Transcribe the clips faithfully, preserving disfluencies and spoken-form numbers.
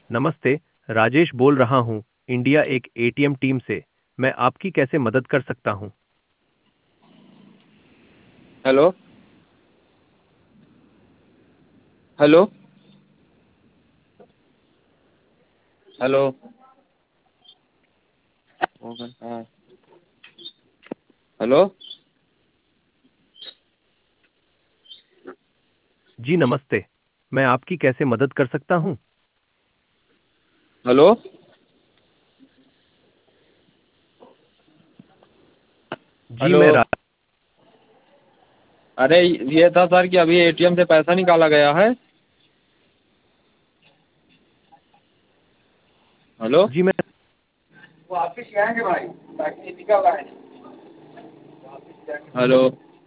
नमस्ते, राजेश बोल रहा हूँ, इंडिया एक एटीएम टीम से। मैं आपकी कैसे मदद कर सकता हूँ? हेलो। हेलो। हेलो। हाँ। हेलो। जी नमस्ते, मैं आपकी कैसे मदद कर सकता हूँ? हेलो। जी हेलो। मैं रा... अरे ये था सर कि अभी एटीएम से पैसा निकाला गया है। हेलो। जी मैं वापिस आएंगे भाई, ताकि निकल आए। हेलो।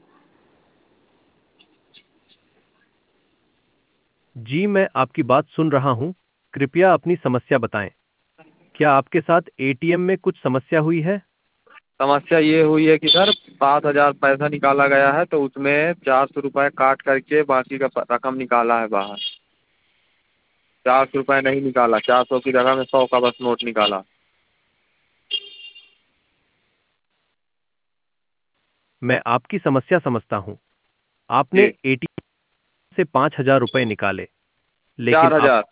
जी मैं आपकी बात सुन रहा हूँ। कृपया अपनी समस्या बताएं। क्या आपके साथ एटीएम में कुछ समस्या हुई है? समस्या ये हुई है कि सर सात हजार पैसा निकाला गया है, तो उसमें चार सौ रुपये काट करके बाकी का प- रकम निकाला है बाहर। चार सौ रुपये नहीं निकाला, चार सौ की जगह में सौ का बस नोट निकाला। मैं आपकी समस्या समझता हूँ। आपने जी। एटीएम से पाँच हजार रुपये निकाले, लेकिन चार आप हजार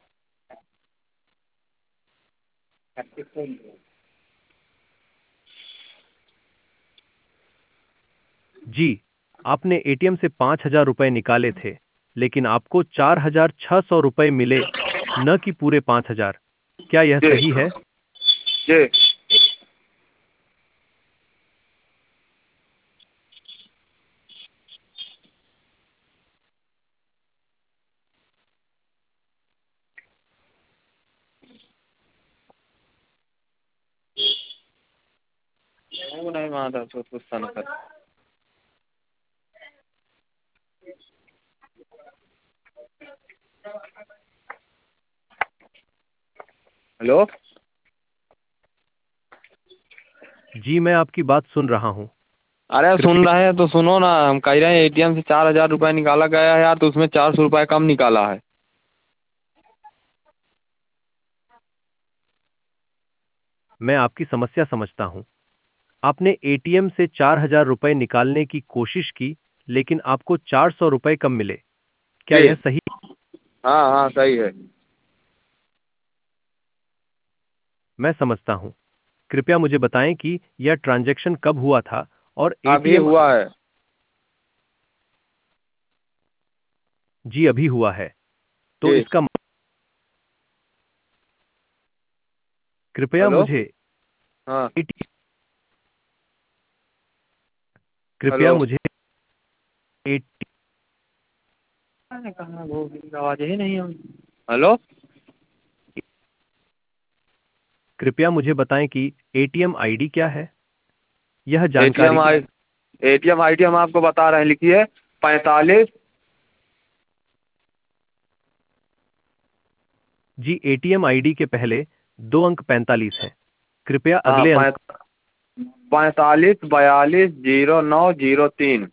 जी, आपने एटीएम से पाँच हजार रुपये निकाले थे, लेकिन आपको चार हजार छह सौ रुपये मिले, न कि पूरे पाँच हजार। क्या यह जी। सही है? जी। नहीं नहीं माता तो कुछ सा ना कर। हेलो। जी मैं आपकी बात सुन रहा हूँ। अरे सुन कृपया रहे हैं तो सुनो ना, हम कह रहे हैं एटीएम से चार हजार रुपये निकाला गया है यार, तो उसमें चार सौ रुपये कम निकाला है। मैं आपकी समस्या समझता हूँ। आपने एटीएम से चार हजार रुपये निकालने की कोशिश की, लेकिन आपको चार सौ रुपये कम मिले। क्या जी। यह सही? हाँ हाँ सही है। मैं समझता हूँ। कृपया मुझे बताएं कि यह ट्रांजैक्शन कब हुआ था और अभी एटीएम। हुआ है। जी अभी हुआ है। तो जी। इसका मतलब- कृपया हेलो। मुझे हाँ। एटी कृपया हेलो। मुझे एटी अरे कहाँ वो आवाज ही नहीं है। हेलो। कृपया मुझे बताएं कि एटीएम आईडी क्या है? यह एटीएम जानकारी। आई एटीएम आई डी हम आपको बता रहे हैं, लिखिए। पैंतालीस। जी एटीएम आईडी के पहले दो अंक पैंतालीस हैं। कृपया हाँ, अगले अंक। पैंतालीस बयालीस जीरो नौ जीरो तीन।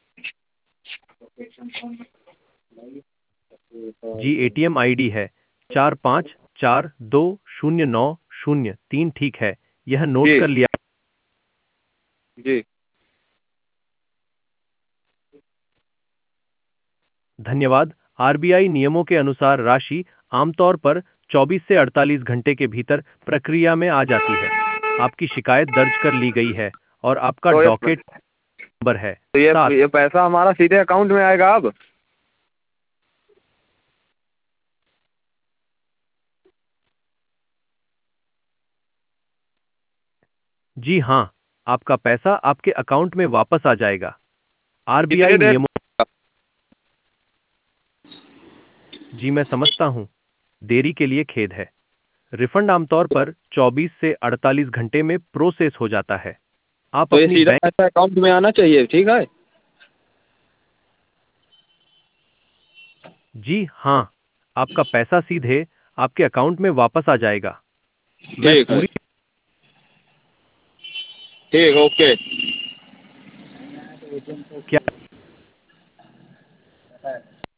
जी एटीएम आईडी है चार पाँच चार दो शून्य नौ शून्य तीन, ठीक है। यह नोट जी। कर लिया। जी। धन्यवाद। आरबीआई नियमों के अनुसार राशि आमतौर पर चौबीस से अड़तालीस घंटे के भीतर प्रक्रिया में आ जाती है। आपकी शिकायत दर्ज कर ली गई है और आपका तो ये डॉकेट नंबर है तो ये सात। ये पैसा हमारा सीधे अकाउंट में आएगा अब? जी हाँ, आपका पैसा आपके अकाउंट में वापस आ जाएगा। कितने आरबीआई देर? नियमों। जी मैं समझता हूँ। देरी के लिए खेद है। रिफंड आमतौर पर चौबीस से अड़तालीस घंटे में प्रोसेस हो जाता है। आप तो ये अपनी सीधा बैंक। पैसा अकाउंट में आना चाहिए, ठीक है? जी हाँ, आपका पैसा सीधे आपके अकाउंट में वापस आ जाएगा। मैं ठीक है। पूरी। ठीक, ओके। क्या